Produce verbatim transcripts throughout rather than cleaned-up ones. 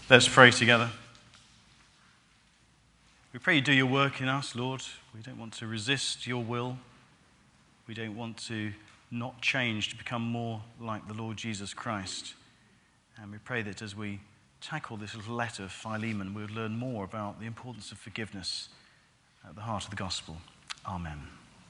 Let's pray together. We pray you do your work in us, Lord. We don't want to resist your will. We don't want to not change to become more like the Lord Jesus Christ. And we pray that as we tackle this little letter of Philemon, we would learn more about the importance of forgiveness at the heart of the gospel. Amen.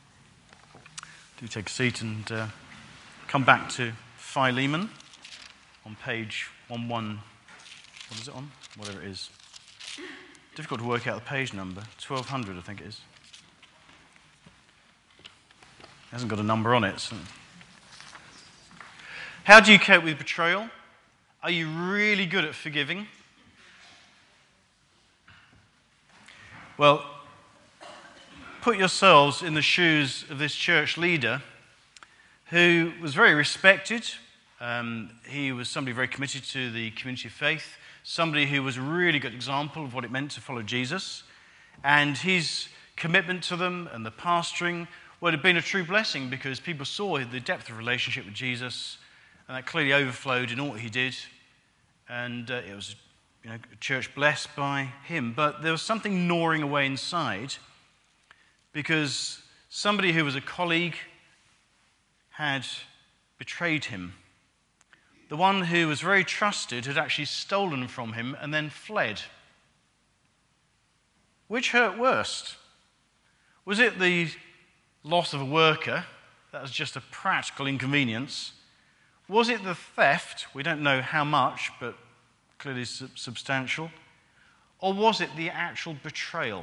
Do take a seat and uh, come back to Philemon on page one one. What is it on? Whatever it is. Difficult to work out the page number. twelve hundred, I think it is. It hasn't got a number on it. So. How do you cope with betrayal? Are you really good at forgiving? Well, put yourselves in the shoes of this church leader who was very respected. Um, he was somebody very committed to the community of faith. Somebody who was a really good example of what it meant to follow Jesus. And his commitment to them and the pastoring would have been a true blessing because people saw the depth of relationship with Jesus, and that clearly overflowed in all he did. And uh, it was, you know, a church blessed by him. But there was something gnawing away inside because somebody who was a colleague had betrayed him. The one who was very trusted had actually stolen from him and then fled. Which hurt worst? Was it the loss of a worker? That was just a practical inconvenience. Was it the theft? We don't know how much, but clearly substantial. Or was it the actual betrayal?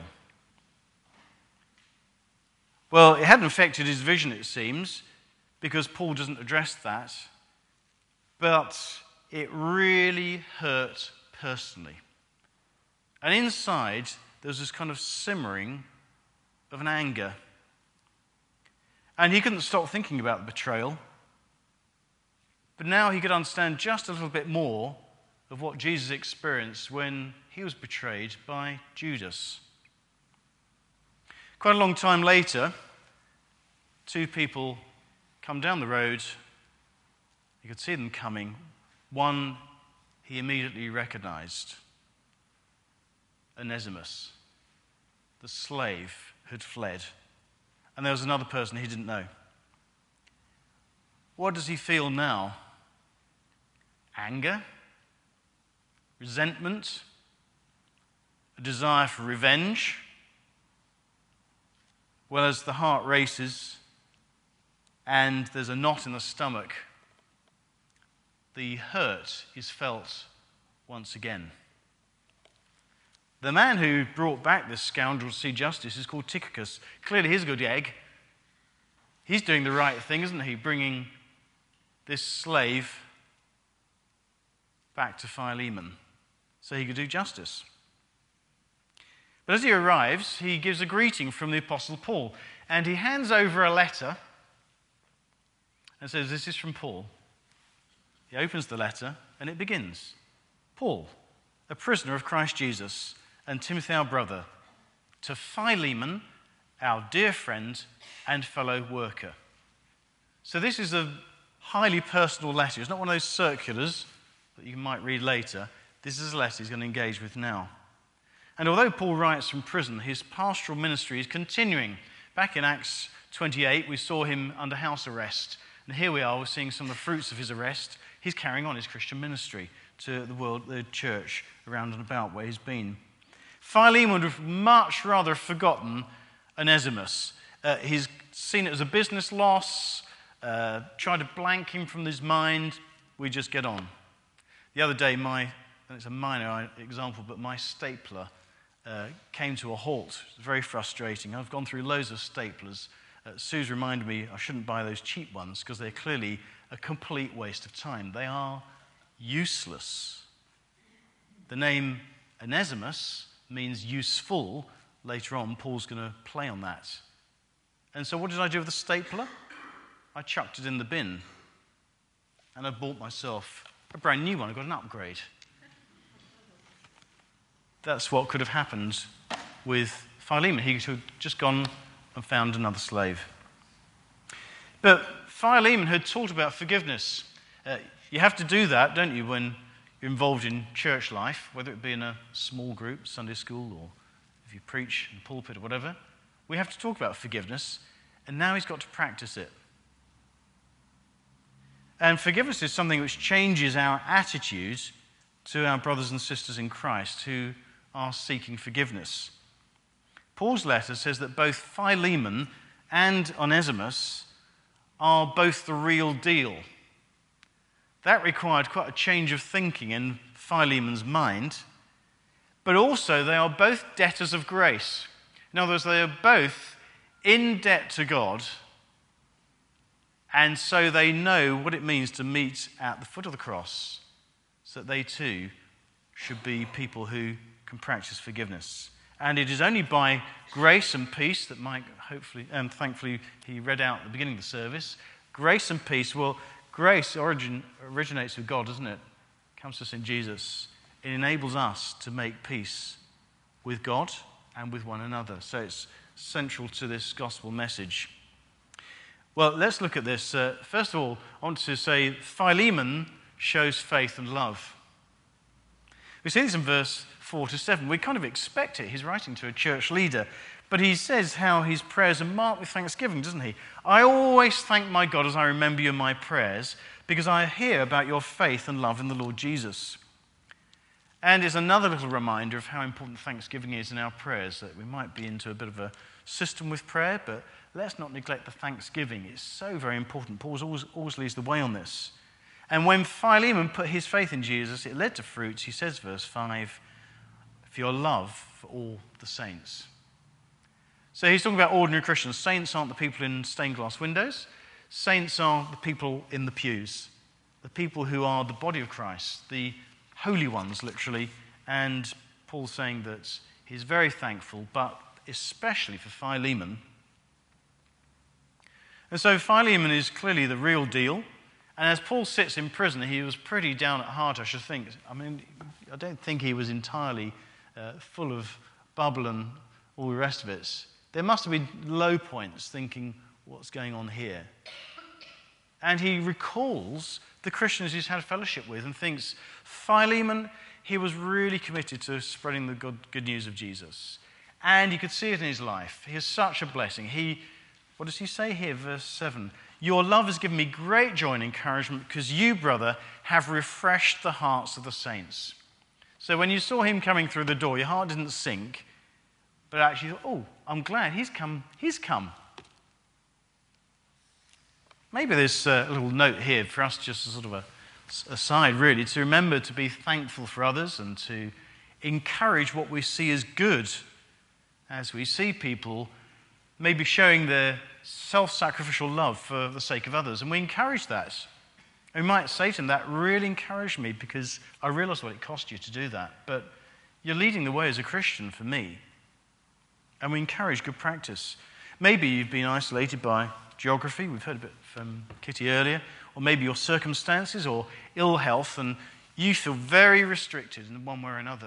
Well, it hadn't affected his vision, it seems, because Paul doesn't address that. But it really hurt personally. And inside, there was this kind of simmering of an anger. And he couldn't stop thinking about the betrayal. But now he could understand just a little bit more of what Jesus experienced when he was betrayed by Judas. Quite a long time later, two people come down the road. You could see them coming. One he immediately recognized. Onesimus, the slave, had fled. And there was another person he didn't know. What does he feel now? Anger? Resentment? A desire for revenge? Well, as the heart races and there's a knot in the stomach, the hurt is felt once again. The man who brought back this scoundrel to see justice is called Tychicus. Clearly he's a good egg. He's doing the right thing, isn't he? Bringing this slave back to Philemon so he could do justice. But as he arrives, he gives a greeting from the Apostle Paul, and he hands over a letter and says, "This is from Paul." He opens the letter, and it begins. Paul, a prisoner of Christ Jesus, and Timothy, our brother, to Philemon, our dear friend and fellow worker. So this is a highly personal letter. It's not one of those circulars that you might read later. This is a letter he's going to engage with now. And although Paul writes from prison, his pastoral ministry is continuing. Back in Acts twenty-eight, we saw him under house arrest. And here we are, we're seeing some of the fruits of his arrest. He's carrying on his Christian ministry to the world, the church around and about where he's been. Philemon would have much rather forgotten Onesimus. Uh, he's seen it as a business loss, uh, tried to blank him from his mind. We just get on. The other day, my, and it's a minor example, but my stapler uh, came to a halt. It was very frustrating. I've gone through loads of staplers. Uh, Sue's reminded me I shouldn't buy those cheap ones because they're clearly a complete waste of time. They are useless. The name Onesimus means useful. Later on, Paul's going to play on that. And so what did I do with the stapler? I chucked it in the bin. And I bought myself a brand new one. I got an upgrade. That's what could have happened with Philemon. He could have just gone and found another slave. But Philemon had talked about forgiveness. Uh, you have to do that, don't you, when you're involved in church life, whether it be in a small group, Sunday school, or if you preach in pulpit or whatever, we have to talk about forgiveness, and now he's got to practice it. And forgiveness is something which changes our attitude to our brothers and sisters in Christ who are seeking forgiveness. Paul's letter says that both Philemon and Onesimus are both the real deal. That required quite a change of thinking in Philemon's mind, but also they are both debtors of grace. In other words, they are both in debt to God, and so they know what it means to meet at the foot of the cross, so that they too should be people who can practice forgiveness. And it is only by grace and peace that Mike, hopefully, and thankfully, he read out at the beginning of the service. Grace and peace, well, grace origin, originates with God, doesn't it? It comes to us in Jesus. It enables us to make peace with God and with one another. So it's central to this gospel message. Well, let's look at this. Uh, first of all, I want to say Philemon shows faith and love. We see this in verse four to seven. We kind of expect it. He's writing to a church leader. But he says how his prayers are marked with thanksgiving, doesn't he? I always thank my God as I remember you in my prayers, because I hear about your faith and love in the Lord Jesus. And it's another little reminder of how important thanksgiving is in our prayers, that we might be into a bit of a system with prayer, but let's not neglect the thanksgiving. It's so very important. Paul always, always leads the way on this. And when Philemon put his faith in Jesus, it led to fruits. He says, verse five, for your love for all the saints. So he's talking about ordinary Christians. Saints aren't the people in stained glass windows. Saints are the people in the pews, the people who are the body of Christ, the holy ones, literally. And Paul's saying that he's very thankful, but especially for Philemon. And so Philemon is clearly the real deal. And as Paul sits in prison, he was pretty down at heart, I should think. I mean, I don't think he was entirely uh, full of bubble and all the rest of it. There must have been low points thinking, what's going on here? And he recalls the Christians he's had fellowship with and thinks, Philemon, he was really committed to spreading the good, good news of Jesus. And you could see it in his life. He is such a blessing. He, what does he say here, verse seven? Your love has given me great joy and encouragement because you, brother, have refreshed the hearts of the saints. So when you saw him coming through the door, your heart didn't sink, but actually thought, oh, I'm glad he's come. He's come. Maybe there's a little note here for us, just as sort of a aside, really, to remember to be thankful for others and to encourage what we see as good as we see people maybe showing their self-sacrificial love for the sake of others. And we encourage that. We might say to them, that really encouraged me because I realize what it cost you to do that. But you're leading the way as a Christian for me. And we encourage good practice. Maybe you've been isolated by geography. We've heard a bit from Kitty earlier. Or maybe your circumstances or ill health, and you feel very restricted in one way or another.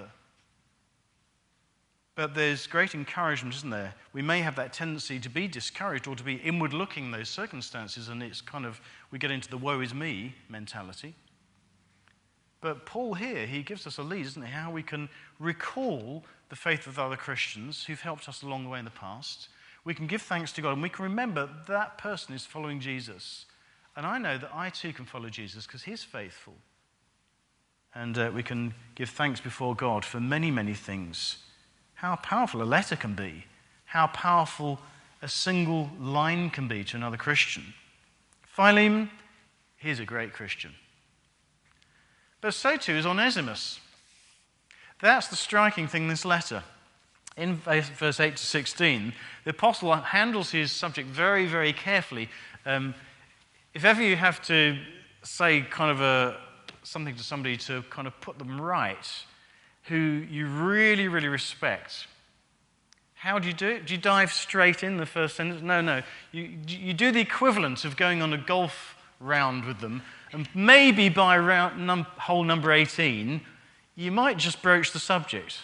But there's great encouragement, isn't there? We may have that tendency to be discouraged or to be inward-looking in those circumstances, and it's kind of, we get into the woe is me mentality. But Paul here, he gives us a lead, doesn't he? How we can recall the faith of other Christians who've helped us along the way in the past. We can give thanks to God, and we can remember that person is following Jesus. And I know that I too can follow Jesus because he's faithful. And uh, we can give thanks before God for many, many things. How powerful a letter can be. How powerful a single line can be to another Christian. Philemon, he's a great Christian. But so too is Onesimus. That's the striking thing in this letter. In verse eight to sixteen, the apostle handles his subject very, very carefully. Um, if ever you have to say kind of a, something to somebody to kind of put them right, who you really, really respect, how do you do it? Do you dive straight in the first sentence? No, no. You, you do the equivalent of going on a golf round with them, and maybe by round, num, hole number eighteen, you might just broach the subject.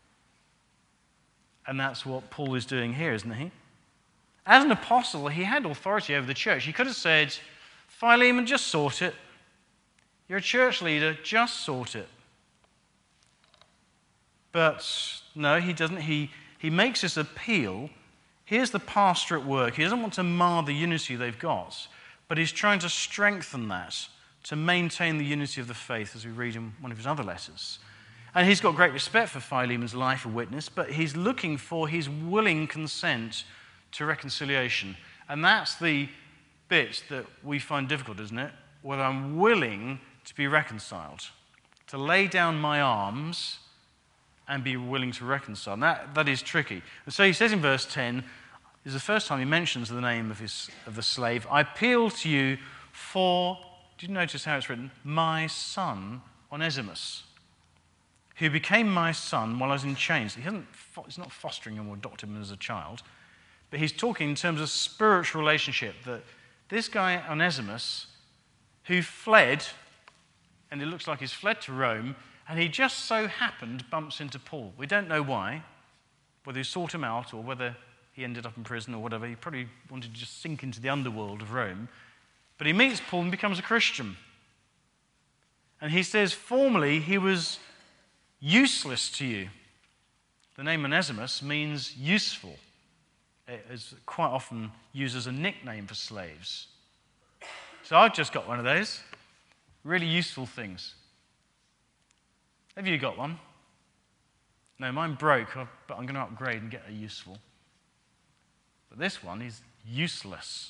And that's what Paul is doing here, isn't he? As an apostle, he had authority over the church. He could have said, Philemon, just sort it. You're a church leader, just sort it. But no, he doesn't. He, he makes this appeal. Here's the pastor at work. He doesn't want to mar the unity they've got, but he's trying to strengthen that, to maintain the unity of the faith, as we read in one of his other letters. And he's got great respect for Philemon's life of witness, but he's looking for his willing consent to reconciliation. And that's the bit that we find difficult, isn't it? Whether I'm willing to be reconciled, to lay down my arms and be willing to reconcile. And that, that is tricky. And so he says in verse ten, this is the first time he mentions the name of, his, of the slave, I appeal to you for, did you notice how it's written? My son, Onesimus, who became my son while I was in chains. He hasn't, he's not fostering him or adopting him as a child, but he's talking in terms of spiritual relationship, that this guy, Onesimus, who fled, and it looks like he's fled to Rome, and he just so happened bumps into Paul. We don't know why, whether he sought him out or whether he ended up in prison or whatever. He probably wanted to just sink into the underworld of Rome. But he meets Paul and becomes a Christian. And he says, formerly he was useless to you. The name Onesimus means useful. It is quite often used as a nickname for slaves. So I've just got one of those. Really useful things. Have you got one? No, mine broke, but I'm going to upgrade and get a useful. But this one is useless.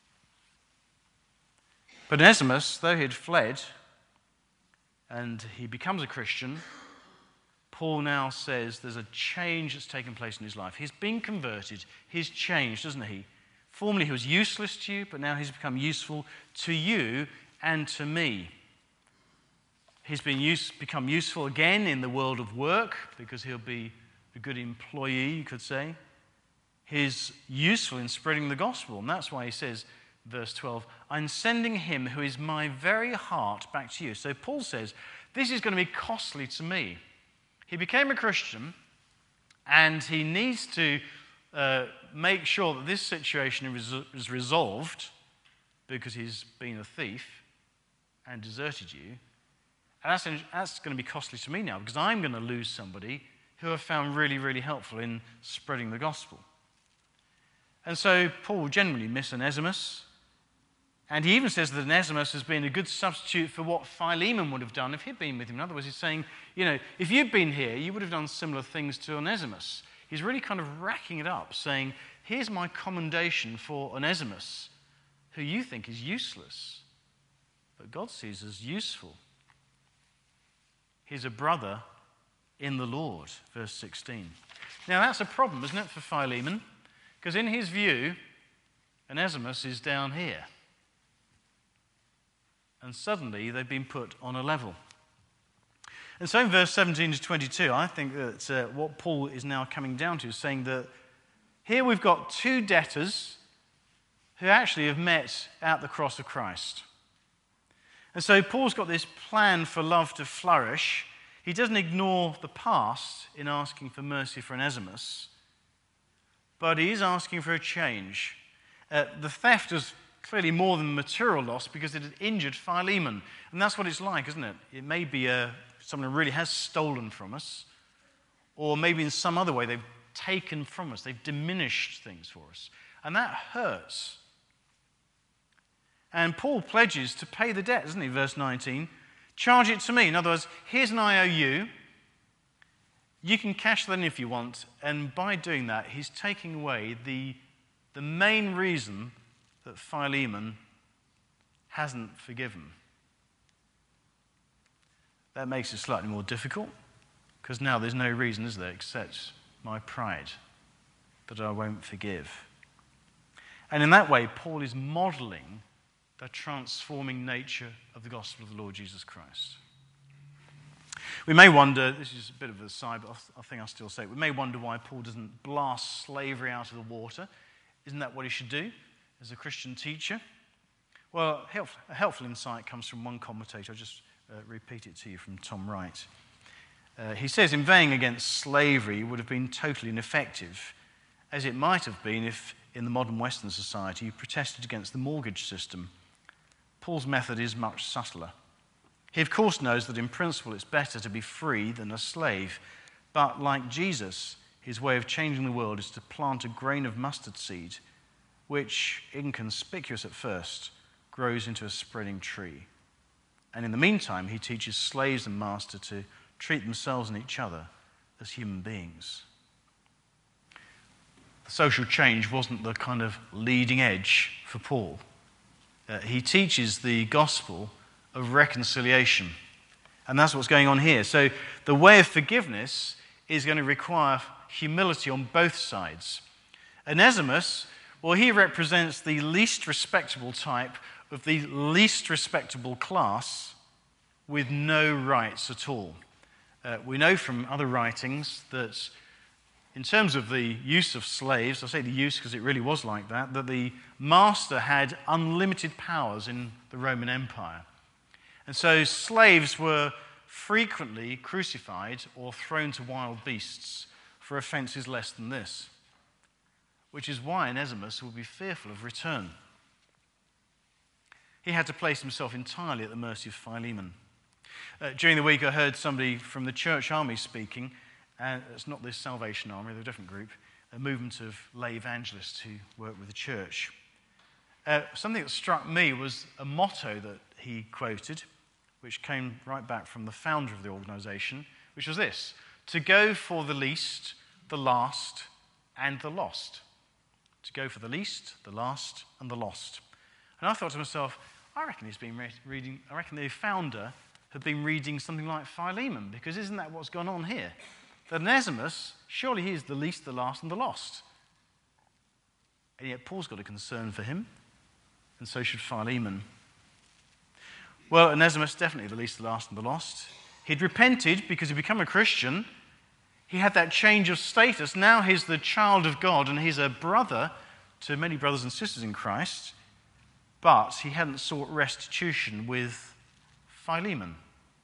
But Onesimus, though he had fled, and he becomes a Christian, Paul now says there's a change that's taken place in his life. He's been converted. He's changed, doesn't he? Formerly he was useless to you, but now he's become useful to you and to me. He's been use, become useful again in the world of work, because he'll be a good employee, you could say. He's useful in spreading the gospel, and that's why he says, verse twelve, I'm sending him who is my very heart back to you. So Paul says, this is going to be costly to me. He became a Christian, and he needs to uh, make sure that this situation is resolved, because he's been a thief and deserted you. And that's, that's going to be costly to me now, because I'm going to lose somebody who I've found really, really helpful in spreading the gospel. And so Paul generally miss Onesimus. And he even says that Onesimus has been a good substitute for what Philemon would have done if he'd been with him. In other words, he's saying, you know, if you'd been here, you would have done similar things to Onesimus. He's really kind of racking it up, saying, here's my commendation for Onesimus, who you think is useless, but God sees as useful. He's a brother in the Lord, verse sixteen. Now that's a problem, isn't it, for Philemon? Because in his view, Onesimus is down here. And suddenly they've been put on a level. And so in verse seventeen to twenty-two, I think that uh, what Paul is now coming down to is saying that here we've got two debtors who actually have met at the cross of Christ. And so Paul's got this plan for love to flourish. He doesn't ignore the past in asking for mercy for Onesimus, but he is asking for a change. Uh, the theft is clearly more than material loss, because it had injured Philemon. And that's what it's like, isn't it? It may be uh, someone who really has stolen from us, or maybe in some other way they've taken from us, they've diminished things for us. And that hurts. And Paul pledges to pay the debt, doesn't he? Verse nineteen. Charge it to me. In other words, here's an I O U. You can cash that in if you want. And by doing that, he's taking away the, the main reason that Philemon hasn't forgiven. That makes it slightly more difficult, because now there's no reason, is there, except my pride that I won't forgive. And in that way, Paul is modeling the transforming nature of the gospel of the Lord Jesus Christ. We may wonder, this is a bit of a side, but I think I'll still say it, we may wonder why Paul doesn't blast slavery out of the water. Isn't that what he should do as a Christian teacher? Well, a helpful insight comes from one commentator. I'll just uh, repeat it to you from Tom Wright. Uh, he says, inveighing against slavery would have been totally ineffective, as it might have been if, in the modern Western society, you protested against the mortgage system. Paul's method is much subtler. He, of course, knows that in principle it's better to be free than a slave, But like Jesus, his way of changing the world is to plant a grain of mustard seed, which, inconspicuous at first, grows into a spreading tree. And in the meantime, he teaches slaves and masters to treat themselves and each other as human beings. The social change wasn't the kind of leading edge for Paul. Uh, he teaches the gospel of reconciliation. And that's what's going on here. So the way of forgiveness is going to require humility on both sides. Onesimus, well, he represents the least respectable type of the least respectable class with no rights at all. Uh, we know from other writings that in terms of the use of slaves, I say the use because it really was like that, that the master had unlimited powers in the Roman Empire. And so slaves were frequently crucified or thrown to wild beasts for offences less than this, which is why Onesimus would be fearful of return. He had to place himself entirely at the mercy of Philemon. Uh, during the week, I heard somebody from the church army speaking, and it's not this Salvation Army, they're a different group, a movement of lay evangelists who work with the church. Uh, something that struck me was a motto that he quoted, which came right back from the founder of the organisation, which was this: to go for the least, the last, and the lost. To go for the least, the last, and the lost. And I thought to myself, I reckon he's been re- reading, I reckon the founder had been reading something like Philemon, because isn't that what's gone on here? That Onesimus, surely he is the least, the last, and the lost. And yet Paul's got a concern for him, and so should Philemon. Well, Onesimus, definitely the least, the last, and the lost. He'd repented because he'd become a Christian. He had that change of status. Now he's the child of God, and he's a brother to many brothers and sisters in Christ. But he hadn't sought restitution with Philemon.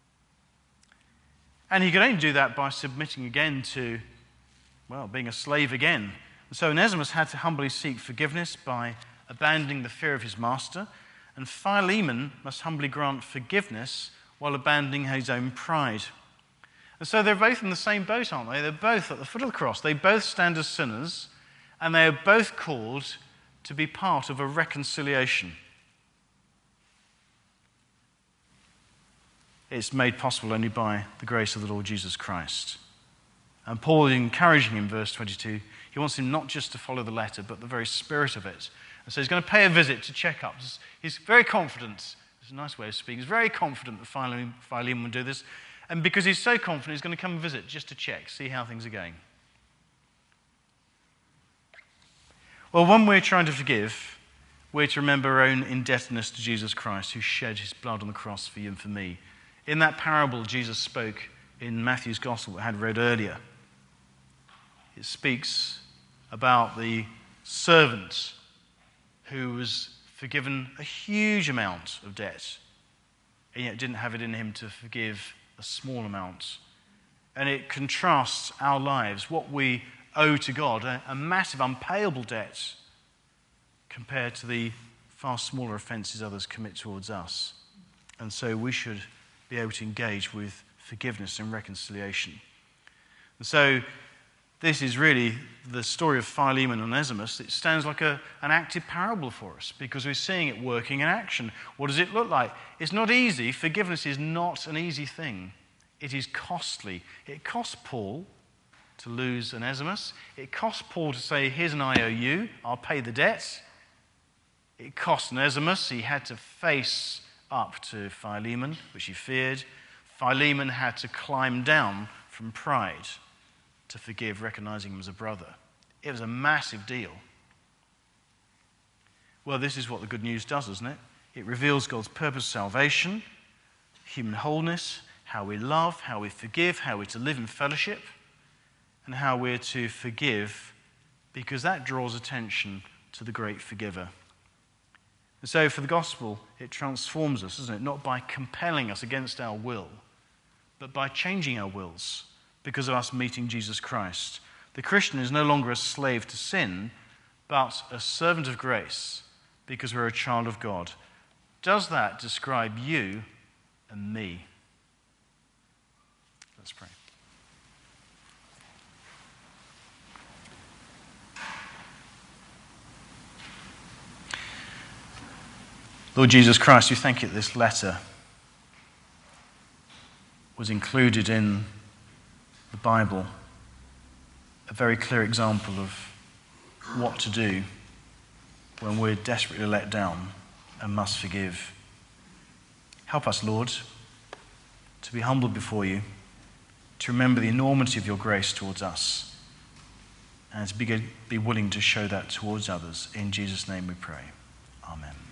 And he could only do that by submitting again to, well, being a slave again. And so Onesimus had to humbly seek forgiveness by abandoning the fear of his master, and Philemon must humbly grant forgiveness while abandoning his own pride. And so they're both in the same boat, aren't they? They're both at the foot of the cross. They both stand as sinners, and they are both called to be part of a reconciliation. It's made possible only by the grace of the Lord Jesus Christ. And Paul is encouraging him in verse twenty-two. He wants him not just to follow the letter, but the very spirit of it. And so he's going to pay a visit to check up. He's very confident. It's a nice way of speaking. He's very confident that Philemon, Philemon will do this. And because he's so confident, he's going to come and visit just to check, see how things are going. Well, when we're trying to forgive, we're to remember our own indebtedness to Jesus Christ, who shed his blood on the cross for you and for me. In that parable Jesus spoke in Matthew's Gospel that I had read earlier, it speaks about the servant who was forgiven a huge amount of debt, and yet didn't have it in him to forgive a small amount. And it contrasts our lives, what we owe to God, a, a massive unpayable debt, compared to the far smaller offences others commit towards us. And so we should be able to engage with forgiveness and reconciliation. And so this is really the story of Philemon and Onesimus. It stands like a, an active parable for us because we're seeing it working in action. What does it look like? It's not easy. Forgiveness is not an easy thing. It is costly. It cost Paul to lose Onesimus. It cost Paul to say, here's an I O U, I'll pay the debt. It cost Onesimus. He had to face up to Philemon, which he feared. Philemon had to climb down from pride to forgive, recognizing him as a brother. It was a massive deal. Well, this is what the good news does, isn't it? It reveals God's purpose of salvation, human wholeness, how we love, how we forgive, how we're to live in fellowship, and how we're to forgive, because that draws attention to the great forgiver. And so for the gospel, it transforms us, doesn't it? Not by compelling us against our will, but by changing our wills because of us meeting Jesus Christ. The Christian is no longer a slave to sin, but a servant of grace because we're a child of God. Does that describe you and me? Let's pray. Lord Jesus Christ, we thank you that this letter was included in the Bible, a very clear example of what to do when we're desperately let down and must forgive. Help us, Lord, to be humbled before you, to remember the enormity of your grace towards us, and to be, be willing to show that towards others. In Jesus' name we pray. Amen.